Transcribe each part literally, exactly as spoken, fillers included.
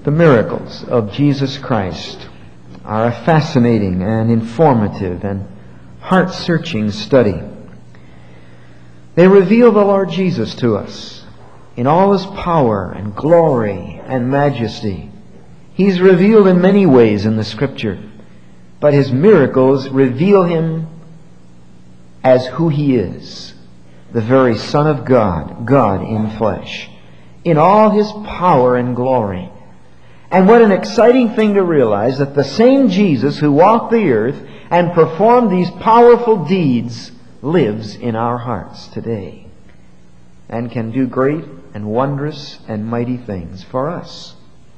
The miracles of Jesus Christ are a fascinating and informative and heart-searching study. They reveal the Lord Jesus to us in all His power and glory and majesty. He's revealed in many ways in the Scripture, but His miracles reveal Him as who He is, the very Son of God, God in flesh, in all His power and glory. And what an exciting thing to realize that the same Jesus who walked the earth and performed these powerful deeds lives in our hearts today and can do great and wondrous and mighty things for us.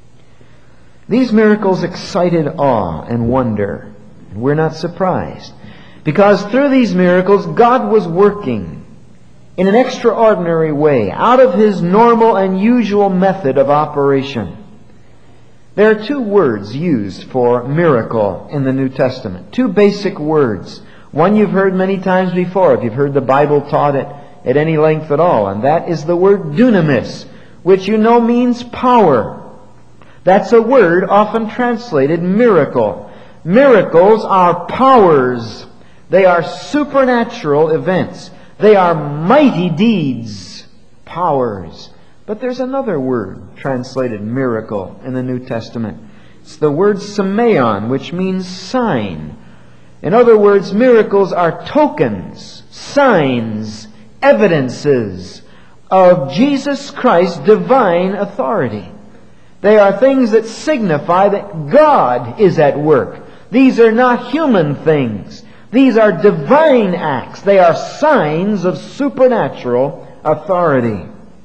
These miracles excited awe and wonder, and we're not surprised, because through these miracles God was working in an extraordinary way, out of His normal and usual method of operation. There are two words used for miracle in the New Testament. Two basic words. One you've heard many times before, if you've heard the Bible taught it at any length at all, and that is the word dunamis, which you know means power. That's a word often translated miracle. Miracles are powers. They are supernatural events. They are mighty deeds, powers. But there's another word translated miracle in the New Testament. It's the word semeion, which means sign. In other words, miracles are tokens, signs, evidences of Jesus Christ's divine authority. They are things that signify that God is at work. These are not human things. These are divine acts. They are signs of supernatural authority.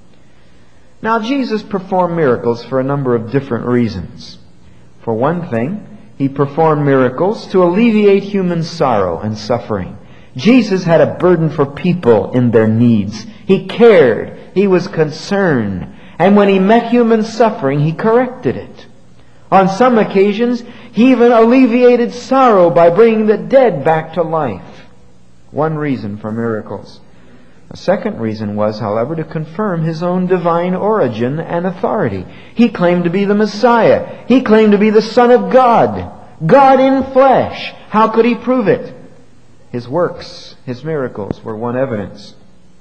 Now, Jesus performed miracles for a number of different reasons. For one thing, He performed miracles to alleviate human sorrow and suffering. Jesus had a burden for people in their needs. He cared. He was concerned. And when He met human suffering, He corrected it. On some occasions, He even alleviated sorrow by bringing the dead back to life. One reason for miracles. A second reason was, however, to confirm His own divine origin and authority. He claimed to be the Messiah. He claimed to be the Son of God. God in flesh. How could He prove it? His works, His miracles were one evidence.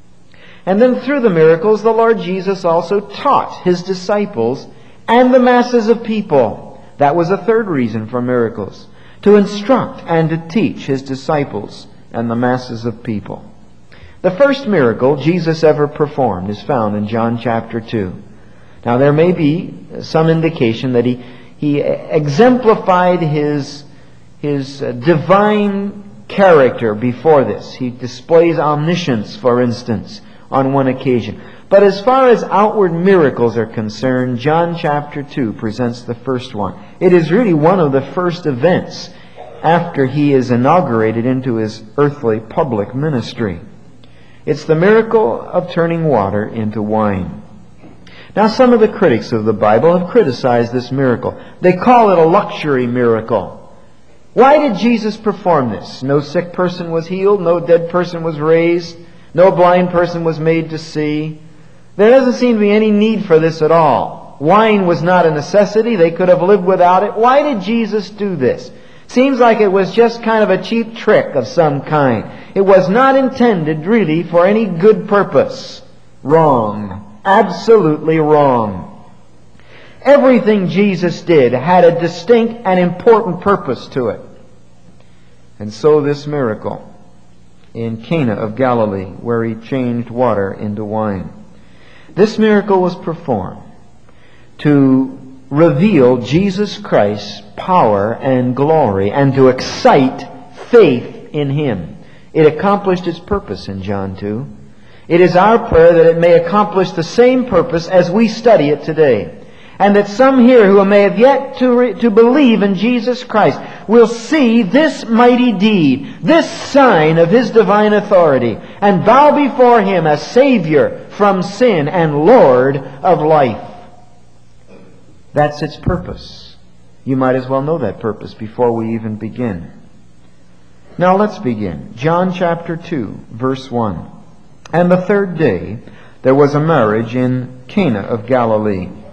And then through the miracles, the Lord Jesus also taught His disciples and the masses of people. That was a third reason for miracles. To instruct and to teach His disciples and the masses of people. The first miracle Jesus ever performed is found in John chapter two. Now there may be some indication that he, he exemplified his, his divine character before this. He displays omniscience, for instance, on one occasion. But as far as outward miracles are concerned, John chapter two presents the first one. It is really one of the first events after He is inaugurated into His earthly public ministry. It's the miracle of turning water into wine. Now, some of the critics of the Bible have criticized this miracle. They call it a luxury miracle. Why did Jesus perform this? No sick person was healed, no dead person was raised, no blind person was made to see. There doesn't seem to be any need for this at all. Wine was not a necessity. They could have lived without it. Why did Jesus do this? Seems like it was just kind of a cheap trick of some kind. It was not intended really for any good purpose. Wrong. Absolutely wrong. Everything Jesus did had a distinct and important purpose to it. And so this miracle in Cana of Galilee, where He changed water into wine. This miracle was performed to reveal Jesus Christ's power and glory and to excite faith in Him. It accomplished its purpose in John two. It is our prayer that it may accomplish the same purpose as we study it today. And that some here who may have yet to, re- to believe in Jesus Christ will see this mighty deed, this sign of His divine authority, and bow before Him as Savior from sin and Lord of life. That's its purpose. You might as well know that purpose before we even begin. Now let's begin. John chapter two, verse one. And the third day there was a marriage in Cana of Galilee.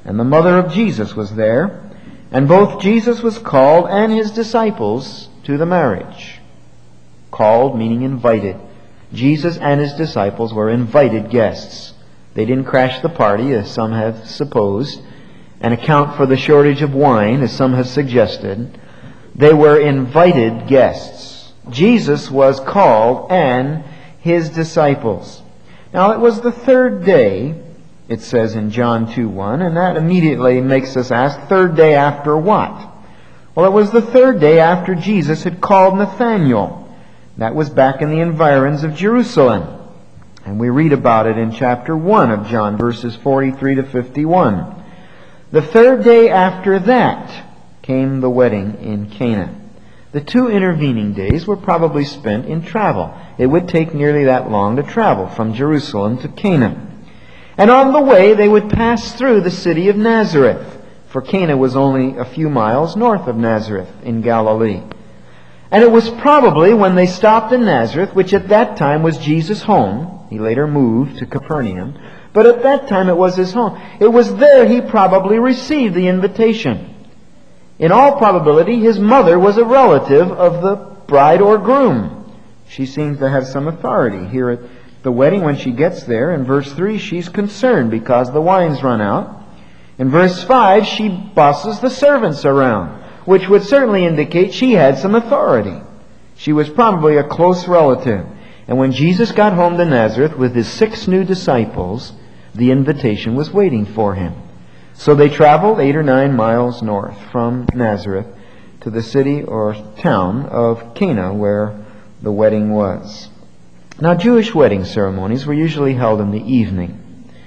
and the mother of Jesus was there, and both Jesus was called and his disciples to the marriage. Called meaning invited. Jesus and his disciples were invited guests. They didn't crash the party, as some have supposed, and account for the shortage of wine, as some have suggested. They were invited guests. Jesus was called and his disciples. Now it was the third day, it says in John two one, and that immediately makes us ask, third day after what? Well, it was the third day after Jesus had called Nathanael. That was back in the environs of Jerusalem. And we read about it in chapter one of John, verses forty-three to fifty-one. The third day after that came the wedding in Cana. The two intervening days were probably spent in travel. It would take nearly that long to travel from Jerusalem to Cana. And on the way they would pass through the city of Nazareth, for Cana was only a few miles north of Nazareth in Galilee. And it was probably when they stopped in Nazareth, which at that time was Jesus' home. He later moved to Capernaum, but at that time it was his home. It was there he probably received the invitation. In all probability, his mother was a relative of the bride or groom. She seems to have some authority. Here at the wedding, when she gets there, in verse three, she's concerned because the wine's run out. In verse five, she bosses the servants around, which would certainly indicate she had some authority. She was probably a close relative. And when Jesus got home to Nazareth with his six new disciples, the invitation was waiting for him. So they traveled eight or nine miles north from Nazareth to the city or town of Cana, where the wedding was. Now, Jewish wedding ceremonies were usually held in the evening.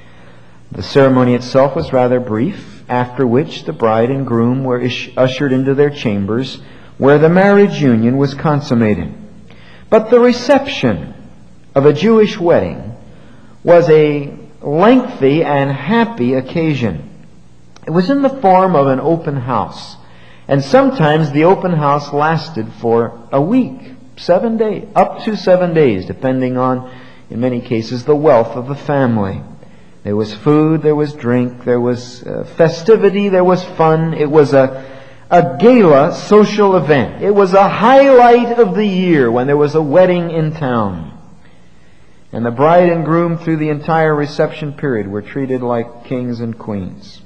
The ceremony itself was rather brief, after which the bride and groom were ushered into their chambers, where the marriage union was consummated. But the reception of a Jewish wedding was a lengthy and happy occasion. It was in the form of an open house. And sometimes the open house lasted for a week, seven days, up to seven days, depending on, in many cases, the wealth of the family. There was food, there was drink, there was uh, festivity, there was fun. It was a, a gala social event. It was a highlight of the year when there was a wedding in town. And the bride and groom through the entire reception period were treated like kings and queens.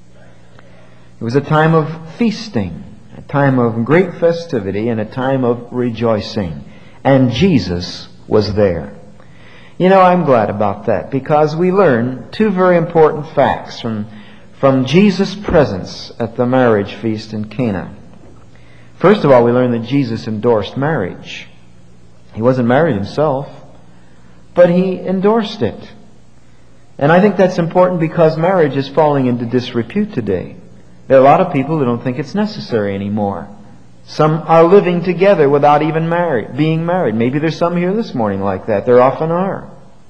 It was a time of feasting, a time of great festivity, and a time of rejoicing. And Jesus was there. You know, I'm glad about that, because we learn two very important facts from, from Jesus' presence at the marriage feast in Cana. First of all, we learn that Jesus endorsed marriage. He wasn't married himself, but he endorsed it. And I think that's important because marriage is falling into disrepute today. There are a lot of people who don't think it's necessary anymore. Some are living together without even married, being married. Maybe there's some here this morning like that. There often are.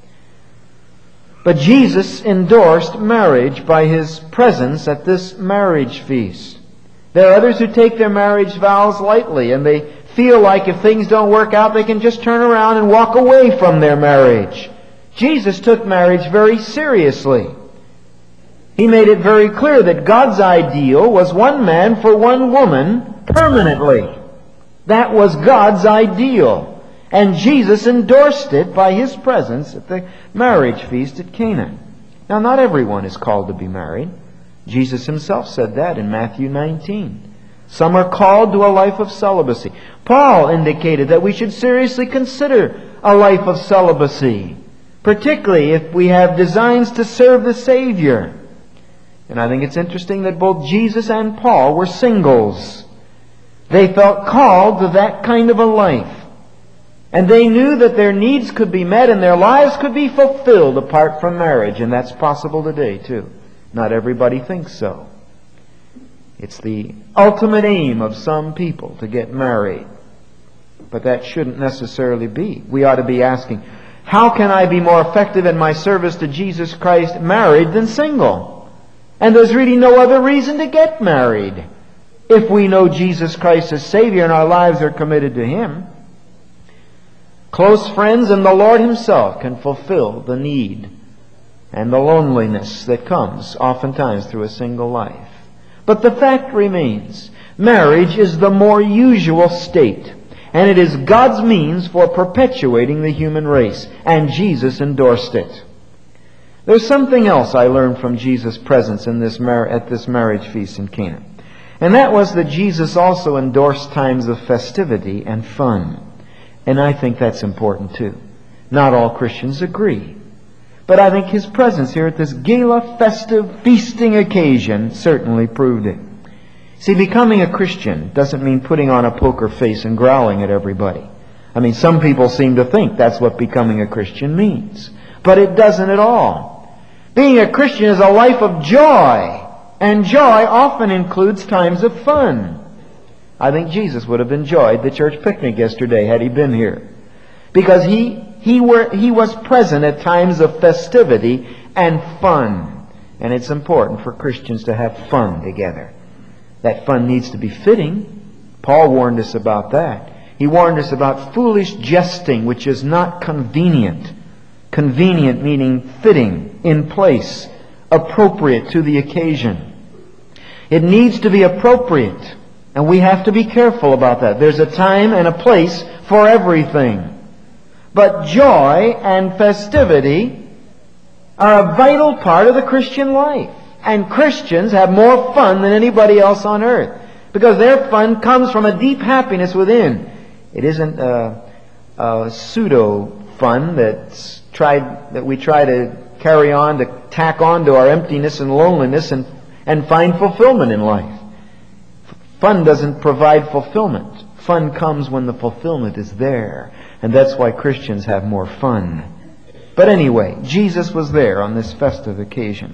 But Jesus endorsed marriage by his presence at this marriage feast. There are others who take their marriage vows lightly, and they feel like if things don't work out, they can just turn around and walk away from their marriage. Jesus took marriage very seriously. He made it very clear that God's ideal was one man for one woman permanently. That was God's ideal. And Jesus endorsed it by his presence at the marriage feast at Cana. Now, not everyone is called to be married. Jesus himself said that in Matthew nineteen. Some are called to a life of celibacy. Paul indicated that we should seriously consider a life of celibacy, particularly if we have designs to serve the Savior. And I think it's interesting that both Jesus and Paul were singles. They felt called to that kind of a life. And they knew that their needs could be met and their lives could be fulfilled apart from marriage. And that's possible today, too. Not everybody thinks so. It's the ultimate aim of some people to get married. But that shouldn't necessarily be. We ought to be asking, how can I be more effective in my service to Jesus Christ married than single? And there's really no other reason to get married if we know Jesus Christ as Savior and our lives are committed to him. Close friends and the Lord himself can fulfill the need and the loneliness that comes oftentimes through a single life. But the fact remains, marriage is the more usual state, and it is God's means for perpetuating the human race, and Jesus endorsed it. There's something else I learned from Jesus' presence in this mar- at this marriage feast in Cana. And that was that Jesus also endorsed times of festivity and fun. And I think that's important too. Not all Christians agree. But I think His presence here at this gala, festive, feasting occasion certainly proved it. See, becoming a Christian doesn't mean putting on a poker face and growling at everybody. I mean, some people seem to think that's what becoming a Christian means. But it doesn't at all. Being a Christian is a life of joy. And joy often includes times of fun. I think Jesus would have enjoyed the church picnic yesterday had He been here. Because He, he, were, he was present at times of festivity and fun. And it's important for Christians to have fun together. That fun needs to be fitting. Paul warned us about that. He warned us about foolish jesting, which is not convenient. Convenient meaning fitting, in place, appropriate to the occasion. It needs to be appropriate, and we have to be careful about that. There's a time and a place for everything. But joy and festivity are a vital part of the Christian life. And Christians have more fun than anybody else on earth, because their fun comes from a deep happiness within. It isn't a, a pseudo fun that's tried that we try to carry on to tack on to our emptiness and loneliness and, and find fulfillment in life. Fun doesn't provide fulfillment. Fun comes when the fulfillment is there. And that's why Christians have more fun. But anyway, Jesus was there on this festive occasion.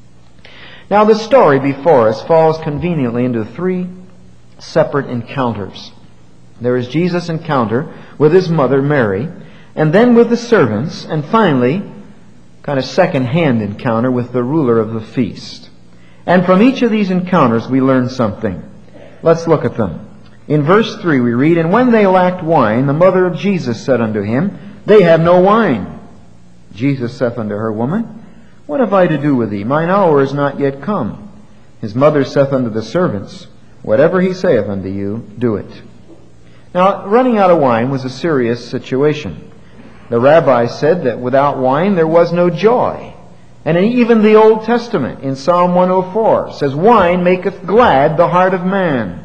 Now the story before us falls conveniently into three separate encounters. There is Jesus' encounter with His mother Mary, and then with the servants, and finally, kind of second-hand encounter with the ruler of the feast. And from each of these encounters we learn something. Let's look at them. In verse three we read, "And when they lacked wine, the mother of Jesus said unto Him, They have no wine. Jesus saith unto her, Woman, what have I to do with thee? Mine hour is not yet come. His mother saith unto the servants, Whatever He saith unto you, do it." Now, running out of wine was a serious situation. The rabbi said that without wine there was no joy. And even the Old Testament, in Psalm one oh four, says, "Wine maketh glad the heart of man."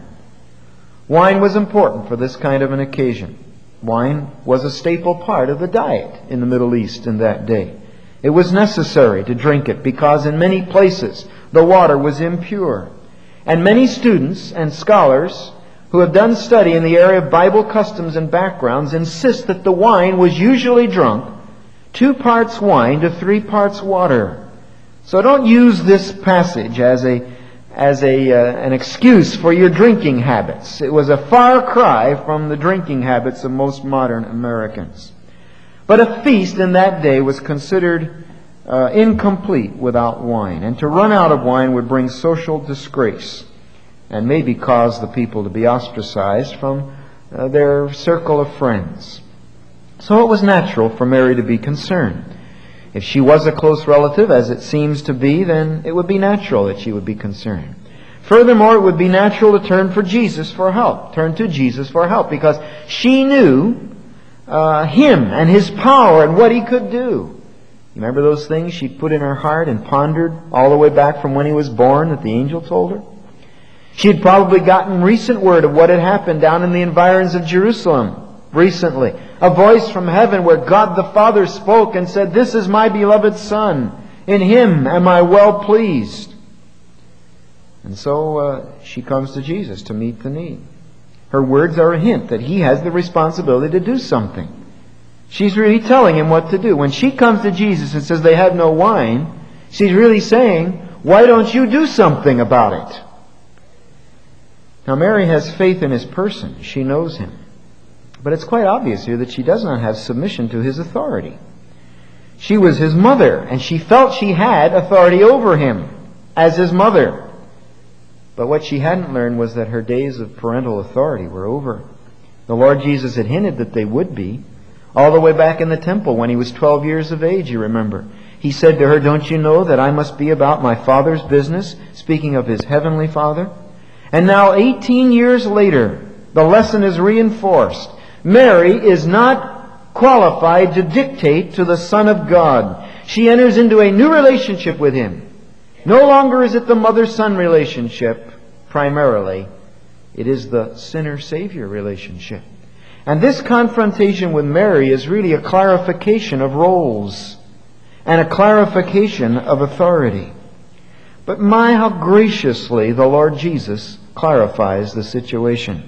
Wine was important for this kind of an occasion. Wine was a staple part of the diet in the Middle East in that day. It was necessary to drink it because in many places the water was impure. And many students and scholars who have done study in the area of Bible customs and backgrounds insist that the wine was usually drunk two parts wine to three parts water. So don't use this passage as a as a uh, an excuse for your drinking habits. It was a far cry from the drinking habits of most modern Americans. But a feast in that day was considered uh, incomplete without wine, and to run out of wine would bring social disgrace and maybe cause the people to be ostracized from uh, their circle of friends. So it was natural for Mary to be concerned. If she was a close relative, as it seems to be, then it would be natural that she would be concerned. Furthermore, it would be natural to turn for Jesus for help, turn to Jesus for help, because she knew uh, Him and His power and what He could do. You remember those things she put in her heart and pondered all the way back from when He was born that the angel told her? She had probably gotten recent word of what had happened down in the environs of Jerusalem recently. A voice from heaven where God the Father spoke and said, "This is my beloved Son. In Him am I well pleased." And so uh, she comes to Jesus to meet the need. Her words are a hint that He has the responsibility to do something. She's really telling Him what to do. When she comes to Jesus and says they have no wine, she's really saying, "Why don't you do something about it?" Now Mary has faith in His person. She knows Him. But it's quite obvious here that she does not have submission to His authority. She was His mother, and she felt she had authority over Him as His mother. But what she hadn't learned was that her days of parental authority were over. The Lord Jesus had hinted that they would be, all the way back in the temple when He was twelve years of age, you remember. he said to her, "Don't you know that I must be about my Father's business?" Speaking of his heavenly Father. And now, eighteen years later, the lesson is reinforced. Mary is not qualified to dictate to the Son of God. She enters into a new relationship with Him. No longer is it the mother-son relationship, primarily. It is the sinner-savior relationship. And this confrontation with Mary is really a clarification of roles and a clarification of authority. But my, how graciously the Lord Jesus clarifies the situation.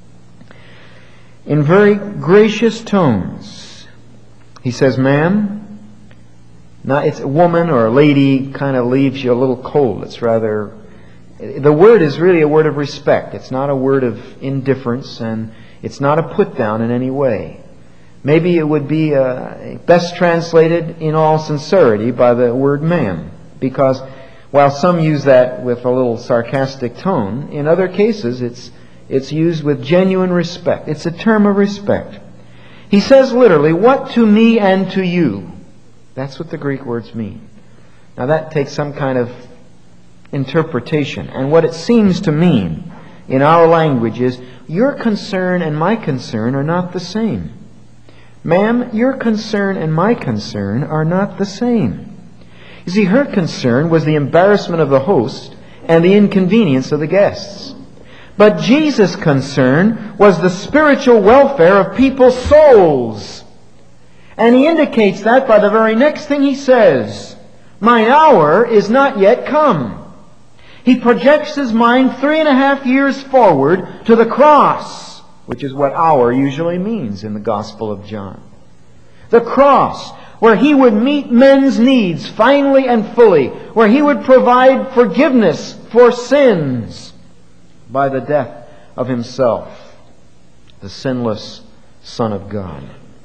In very gracious tones, He says, "Ma'am," now it's a woman or a lady kind of leaves you a little cold. It's rather, the word is really a word of respect. It's not a word of indifference, and it's not a put down in any way. Maybe it would be uh, best translated in all sincerity by the word "ma'am," because while some use that with a little sarcastic tone, in other cases it's it's used with genuine respect. It's a term of respect. He says literally, "What to me and to you?" That's what the Greek words mean. Now that takes some kind of interpretation. And what it seems to mean in our language is, your concern and my concern are not the same. Ma'am, your concern and my concern are not the same. You see, her concern was the embarrassment of the host and the inconvenience of the guests. But Jesus' concern was the spiritual welfare of people's souls. And He indicates that by the very next thing He says, "Mine hour is not yet come." He projects His mind three and a half years forward to the cross, which is what hour usually means in the Gospel of John. The cross, where He would meet men's needs finally and fully, where He would provide forgiveness for sins by the death of Himself, the sinless Son of God.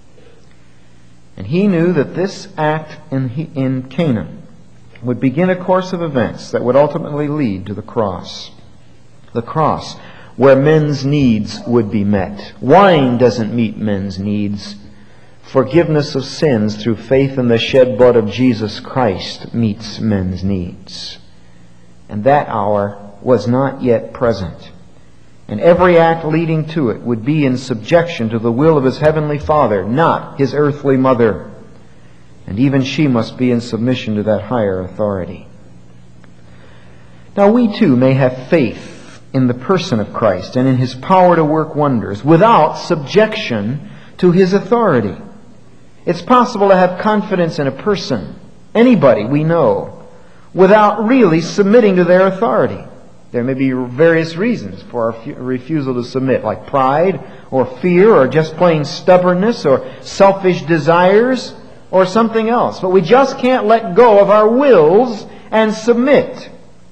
And He knew that this act in, in Cana would begin a course of events that would ultimately lead to the cross. The cross, where men's needs would be met. Wine doesn't meet men's needs. Forgiveness of sins through faith in the shed blood of Jesus Christ meets men's needs. And that hour was not yet present. And every act leading to it would be in subjection to the will of His heavenly Father, not His earthly mother. And even she must be in submission to that higher authority. Now we too may have faith in the person of Christ and in His power to work wonders without subjection to His authority. It's possible to have confidence in a person, anybody we know, without really submitting to their authority. There may be various reasons for our refusal to submit, like pride or fear or just plain stubbornness or selfish desires or something else. But we just can't let go of our wills and submit.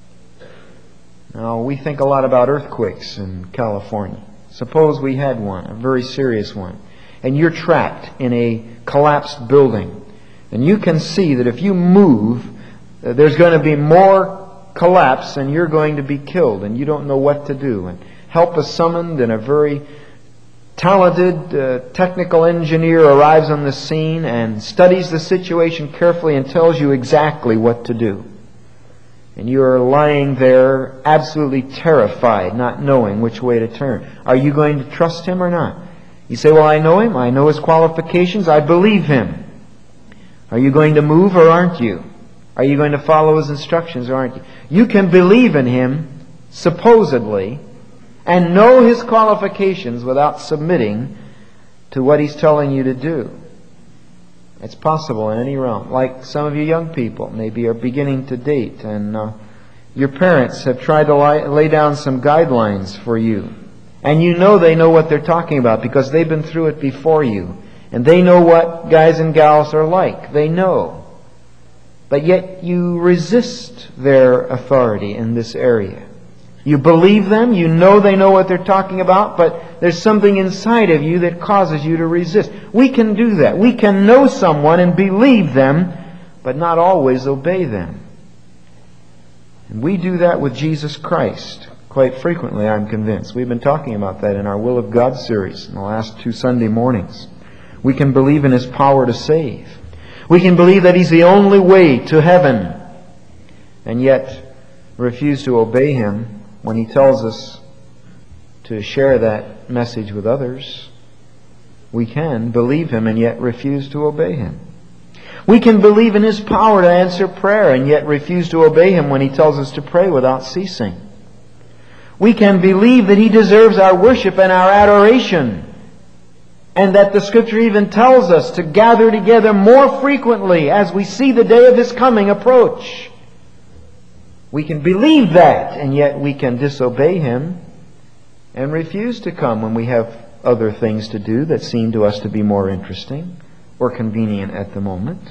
Now, we think a lot about earthquakes in California. Suppose we had one, a very serious one, and you're trapped in a collapsed building. And you can see that if you move, there's going to be more collapse and you're going to be killed, and you don't know what to do. And help is summoned, and a very talented uh, technical engineer arrives on the scene and studies the situation carefully and tells you exactly what to do. And you are lying there absolutely terrified, not knowing which way to turn. Are you going to trust him or not? You say, "Well, I know him. I know his qualifications. I believe him." Are you going to move or aren't you? Are you going to follow his instructions or aren't you? You can believe in him, supposedly, and know his qualifications without submitting to what he's telling you to do. It's possible in any realm. Like some of you young people maybe are beginning to date, and uh, your parents have tried to lie, lay down some guidelines for you. And you know they know what they're talking about because they've been through it before you. And they know what guys and gals are like. They know. But yet you resist their authority in this area. You believe them, you know they know what they're talking about, but there's something inside of you that causes you to resist. We can do that. We can know someone and believe them, but not always obey them. And we do that with Jesus Christ quite frequently, I'm convinced. We've been talking about that in our Will of God series in the last two Sunday mornings. We can believe in His power to save. We can believe that He's the only way to heaven, and yet refuse to obey Him when He tells us to share that message with others. We can believe Him and yet refuse to obey Him. We can believe in His power to answer prayer and yet refuse to obey Him when He tells us to pray without ceasing. We can believe that He deserves our worship and our adoration, and that the Scripture even tells us to gather together more frequently as we see the day of His coming approach. We can believe that, and yet we can disobey Him and refuse to come when we have other things to do that seem to us to be more interesting or convenient at the moment.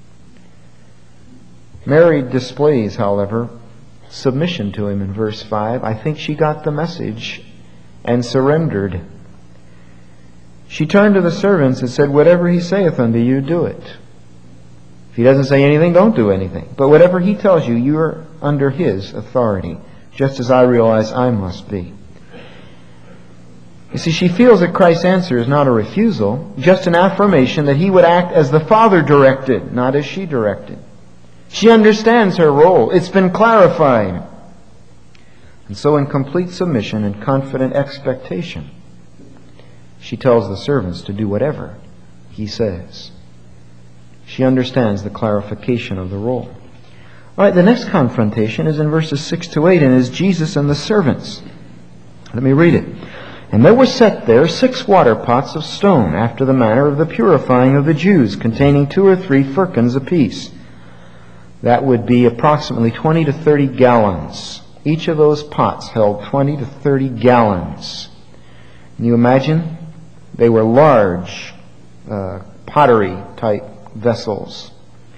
Mary displays, however, submission to Him in verse five. I think she got the message and surrendered. She turned to the servants and said, "Whatever He saith unto you, do it." If He doesn't say anything, don't do anything. But whatever He tells you, you are under His authority, just as I realize I must be. You see, she feels that Christ's answer is not a refusal, just an affirmation that He would act as the Father directed, not as she directed. She understands her role. It's been clarified. And so in complete submission and confident expectation, she tells the servants to do whatever He says. She understands the clarification of the role. All right, the next confrontation is in verses six to eight, and is Jesus and the servants. Let me read it. And there were set there six water pots of stone, after the manner of the purifying of the Jews, containing two or three firkins apiece. That would be approximately twenty to thirty gallons. Each of those pots held twenty to thirty gallons. Can you imagine? They were large uh, pottery-type vessels.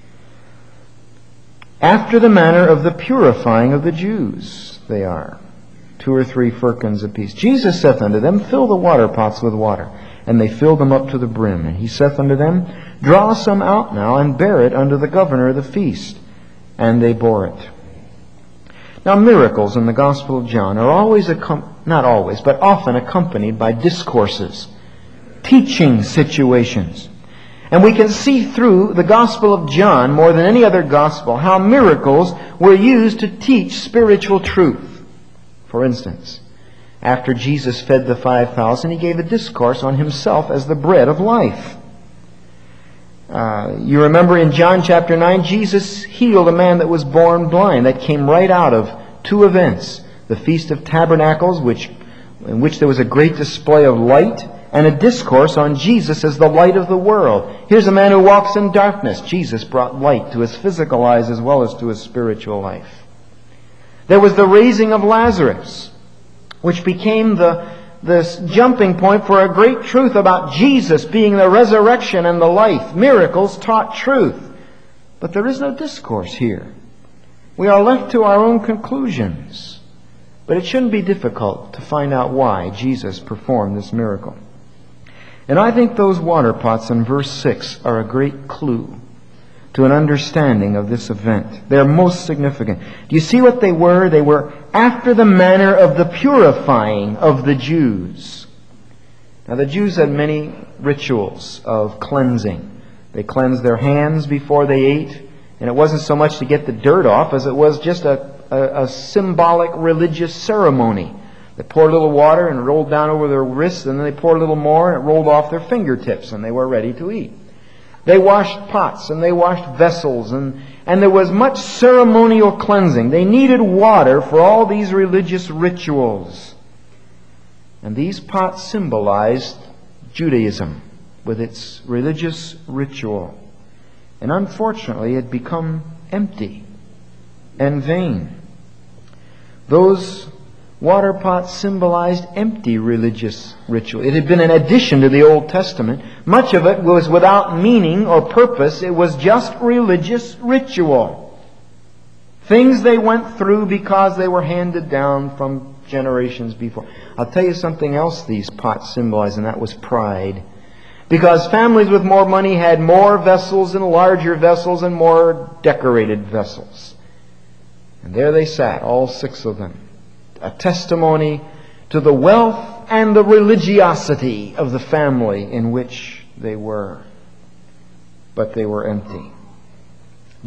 After the manner of the purifying of the Jews, they are. Two or three firkins apiece. Jesus saith unto them, Fill the water pots with water. And they filled them up to the brim. And He saith unto them, Draw some out now, and bear it unto the governor of the feast. And they bore it. Now, miracles in the Gospel of John are always, accom- not always, but often accompanied by discourses, teaching situations. And we can see through the Gospel of John, more than any other Gospel, how miracles were used to teach spiritual truth. For instance, after Jesus fed the five thousand, He gave a discourse on Himself as the bread of life. Uh, you remember in John chapter nine, Jesus healed a man that was born blind. That came right out of two events. The Feast of Tabernacles, which, in which there was a great display of light, and a discourse on Jesus as the light of the world. Here's a man who walks in darkness. Jesus brought light to his physical eyes as well as to his spiritual life. There was the raising of Lazarus, which became the this jumping point for a great truth about Jesus being the resurrection and the life. Miracles taught truth. But there is no discourse here. We are left to our own conclusions. But it shouldn't be difficult to find out why Jesus performed this miracle. And I think those water pots in verse six are a great clue to an understanding of this event. They're most significant. Do you see what they were? They were after the manner of the purifying of the Jews. Now, the Jews had many rituals of cleansing. They cleansed their hands before they ate, and it wasn't so much to get the dirt off as it was just a, a, a symbolic religious ceremony. They poured a little water and rolled down over their wrists, and then they poured a little more and it rolled off their fingertips, and they were ready to eat. They washed pots and they washed vessels, and, and there was much ceremonial cleansing. They needed water for all these religious rituals. And these pots symbolized Judaism with its religious ritual. And unfortunately, it had become empty and vain. Those water pots symbolized empty religious ritual. It had been an addition to the Old Testament. Much of it was without meaning or purpose. It was just religious ritual. Things they went through because they were handed down from generations before. I'll tell you something else these pots symbolized, and that was pride. Because families with more money had more vessels and larger vessels and more decorated vessels. And there they sat, all six of them. A testimony to the wealth and the religiosity of the family in which they were. But they were empty.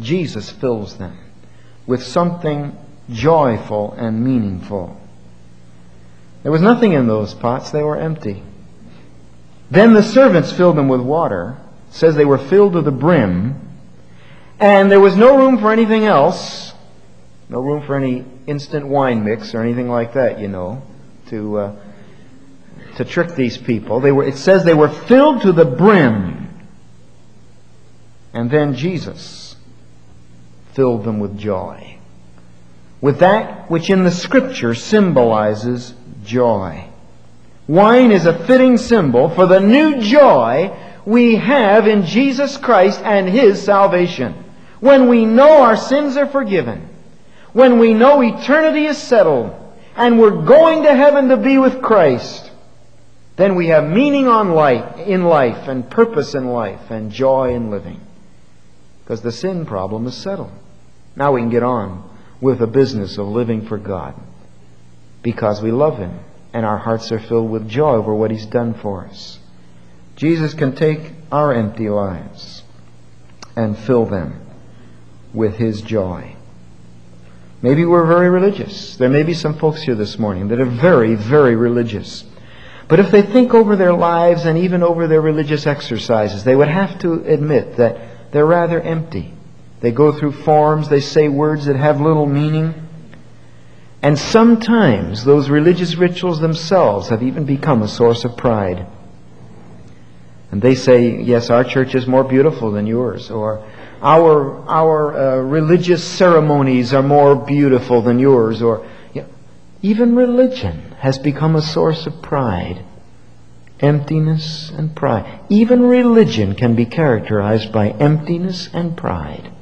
Jesus fills them with something joyful and meaningful. There was nothing in those pots. They were empty. Then the servants filled them with water. It says they were filled to the brim. And there was no room for anything else. No room for any instant wine mix or anything like that, you know, to uh, to trick these people. They were. It says they were filled to the brim. And then Jesus filled them with joy. With that which in the Scripture symbolizes joy. Wine is a fitting symbol for the new joy we have in Jesus Christ and His salvation. When we know our sins are forgiven, when we know eternity is settled, and we're going to heaven to be with Christ, then we have meaning on life, in life, and purpose in life, and joy in living. Because the sin problem is settled. Now we can get on with the business of living for God. Because we love Him, and our hearts are filled with joy over what He's done for us. Jesus can take our empty lives and fill them with His joy. Maybe we're very religious. There may be some folks here this morning that are very, very religious. But if they think over their lives and even over their religious exercises, they would have to admit that they're rather empty. They go through forms, they say words that have little meaning. And sometimes those religious rituals themselves have even become a source of pride. And they say, yes, our church is more beautiful than yours, or our our uh, religious ceremonies are more beautiful than yours, or you know, even religion has become a source of pride, emptiness and pride. Even religion can be characterized by emptiness and pride.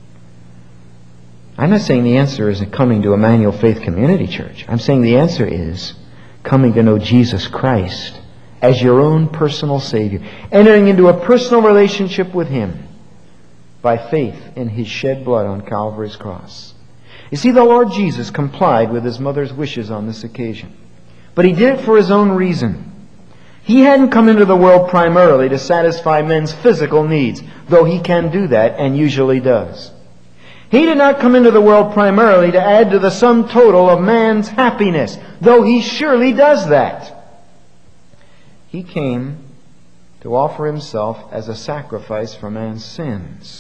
I'm not saying the answer is coming to Emmanuel Faith Community Church. I'm saying the answer is coming to know Jesus Christ as your own personal Savior, entering into a personal relationship with Him by faith in His shed blood on Calvary's cross. You see, the Lord Jesus complied with His mother's wishes on this occasion. But He did it for His own reason. He hadn't come into the world primarily to satisfy men's physical needs, though He can do that and usually does. He did not come into the world primarily to add to the sum total of man's happiness, though He surely does that. He came to offer Himself as a sacrifice for man's sins.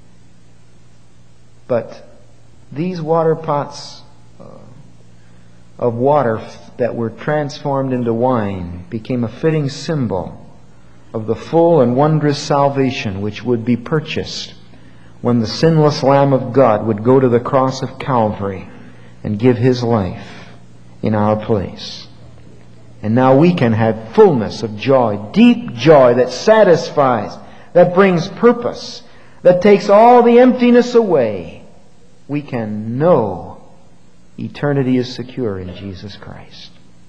But these water pots uh, of water that were transformed into wine became a fitting symbol of the full and wondrous salvation which would be purchased when the sinless Lamb of God would go to the cross of Calvary and give His life in our place. And now we can have fullness of joy, deep joy that satisfies, that brings purpose, that takes all the emptiness away. We can know eternity is secure in Jesus Christ.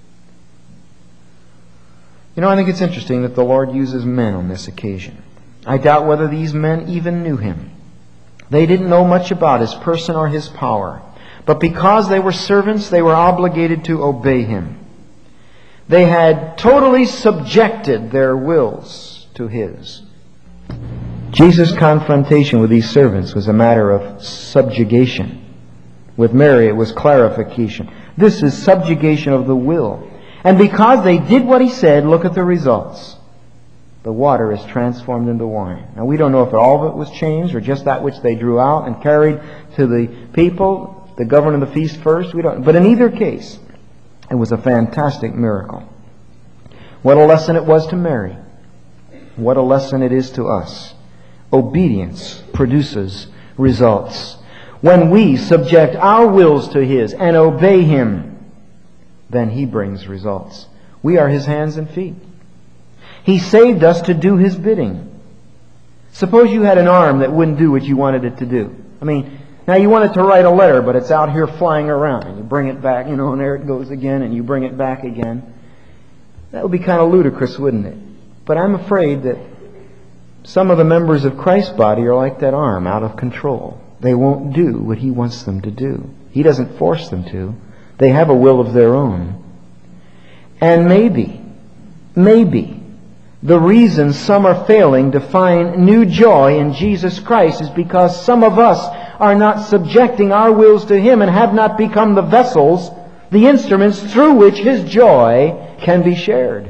You know, I think it's interesting that the Lord uses men on this occasion. I doubt whether these men even knew Him. They didn't know much about His person or His power. But because they were servants, they were obligated to obey Him. They had totally subjected their wills to His. Jesus' confrontation with these servants was a matter of subjugation. With Mary, it was clarification. This is subjugation of the will. And because they did what He said, look at the results. The water is transformed into wine. Now, we don't know if all of it was changed or just that which they drew out and carried to the people, the governor of the feast first. We don't. But in either case, it was a fantastic miracle. What a lesson it was to Mary. What a lesson it is to us. Obedience produces results. When we subject our wills to His and obey Him, then He brings results. We are His hands and feet. He saved us to do His bidding. Suppose you had an arm that wouldn't do what you wanted it to do. I mean, now you wanted to write a letter, but it's out here flying around, and you bring it back, you know, and there it goes again, and you bring it back again. That would be kind of ludicrous, wouldn't it? But I'm afraid that some of the members of Christ's body are like that arm, out of control. They won't do what He wants them to do. He doesn't force them to. They have a will of their own. And maybe, maybe, The reason some are failing to find new joy in Jesus Christ is because some of us are not subjecting our wills to Him and have not become the vessels, the instruments through which His joy can be shared.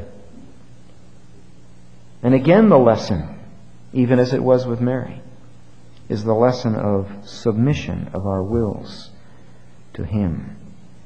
And again, the lesson, even as it was with Mary, is the lesson of submission of our wills to Him.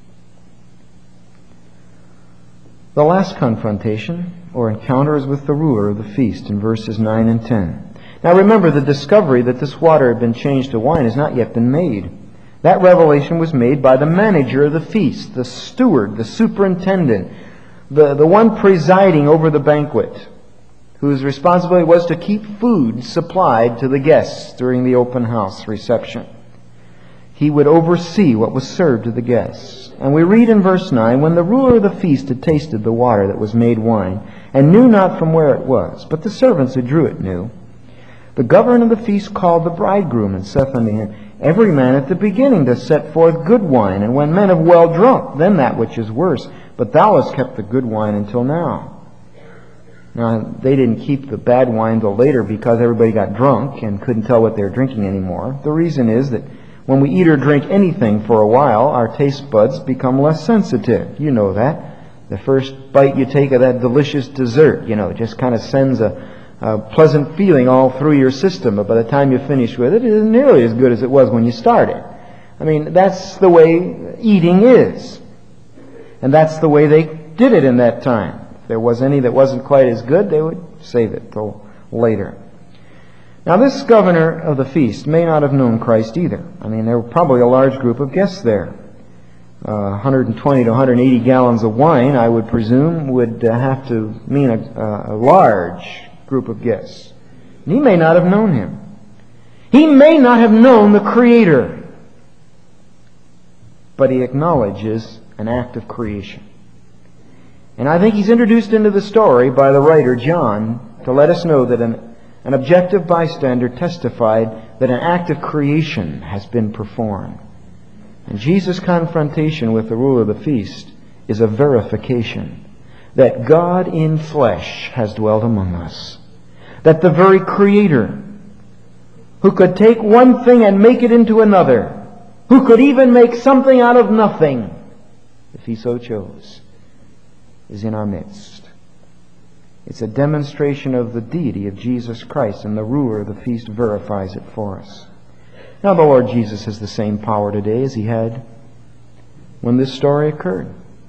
The last confrontation or encounter is with the ruler of the feast in verses nine and ten. Now remember, the discovery that this water had been changed to wine has not yet been made. That revelation was made by the manager of the feast, the steward, the superintendent, the, the one presiding over the banquet, whose responsibility was to keep food supplied to the guests during the open house reception. He would oversee what was served to the guests. And we read in verse nine, when the ruler of the feast had tasted the water that was made wine, and knew not from where it was, but the servants who drew it knew, the governor of the feast called the bridegroom, and saith unto him, every man at the beginning doth set forth good wine, and when men have well drunk, then that which is worse. But thou hast kept the good wine until now. Now, they didn't keep the bad wine till later because everybody got drunk and couldn't tell what they were drinking anymore. The reason is that when we eat or drink anything for a while, our taste buds become less sensitive. You know that. The first bite you take of that delicious dessert, you know, it just kind of sends a, a pleasant feeling all through your system. But by the time you finish with it, it isn't nearly as good as it was when you started. I mean, that's the way eating is. And that's the way they did it in that time. If there was any that wasn't quite as good, they would save it till later. Now, this governor of the feast may not have known Christ either. I mean, there were probably a large group of guests there. Uh, one hundred twenty to one hundred eighty gallons of wine, I would presume, would uh, have to mean a, a large group of guests. And he may not have known Him. He may not have known the Creator. But he acknowledges an act of creation. And I think he's introduced into the story by the writer John to let us know that an An objective bystander testified that an act of creation has been performed. And Jesus' confrontation with the ruler of the feast is a verification that God in flesh has dwelt among us. That the very Creator, who could take one thing and make it into another, who could even make something out of nothing, if He so chose, is in our midst. It's a demonstration of the deity of Jesus Christ, and the ruler of the feast verifies it for us. Now, the Lord Jesus has the same power today as He had when this story occurred.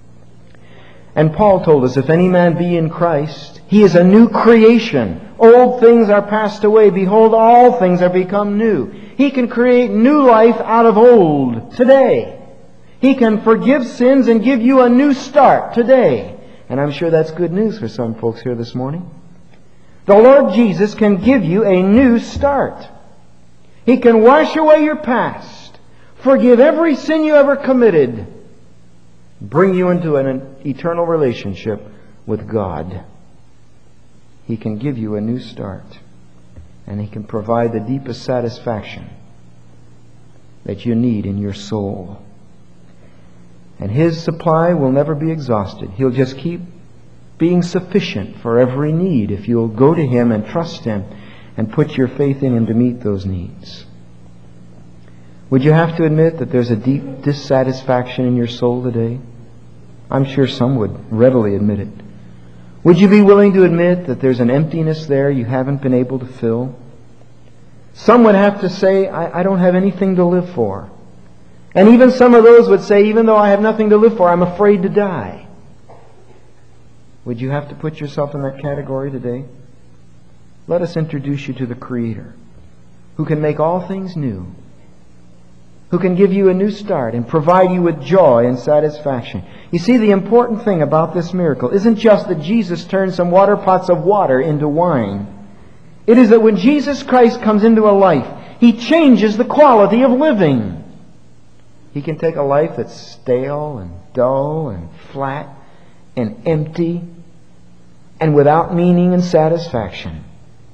And Paul told us, if any man be in Christ, he is a new creation. Old things are passed away. Behold, all things are become new. He can create new life out of old today. He can forgive sins and give you a new start today. And I'm sure that's good news for some folks here this morning. The Lord Jesus can give you a new start. He can wash away your past, forgive every sin you ever committed, bring you into an eternal relationship with God. He can give you a new start, and He can provide the deepest satisfaction that you need in your soul. And His supply will never be exhausted. He'll just keep being sufficient for every need if you'll go to Him and trust Him and put your faith in Him to meet those needs. Would you have to admit that there's a deep dissatisfaction in your soul today? I'm sure some would readily admit it. Would you be willing to admit that there's an emptiness there you haven't been able to fill? Some would have to say, I, I don't have anything to live for. And even some of those would say, even though I have nothing to live for, I'm afraid to die. Would you have to put yourself in that category today? Let us introduce you to the Creator, who can make all things new, who can give you a new start and provide you with joy and satisfaction. You see, the important thing about this miracle isn't just that Jesus turned some water pots of water into wine. It is that when Jesus Christ comes into a life, He changes the quality of living. He can take a life that's stale and dull and flat and empty and without meaning and satisfaction,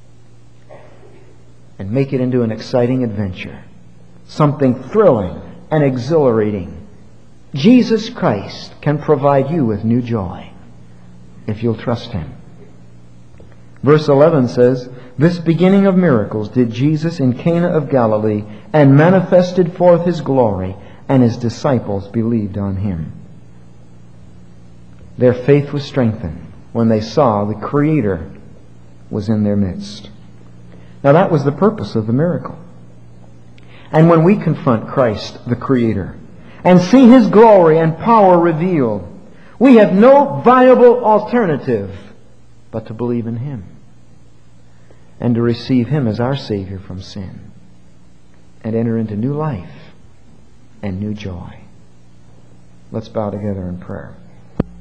and make it into an exciting adventure, something thrilling and exhilarating. Jesus Christ can provide you with new joy if you'll trust Him. Verse eleven says, "This beginning of miracles did Jesus in Cana of Galilee, and manifested forth His glory, and His disciples believed on Him." Their faith was strengthened when they saw the Creator was in their midst. Now that was the purpose of the miracle. And when we confront Christ, the Creator, and see His glory and power revealed, we have no viable alternative but to believe in Him and to receive Him as our Savior from sin and enter into new life and new joy. Let's bow together in prayer.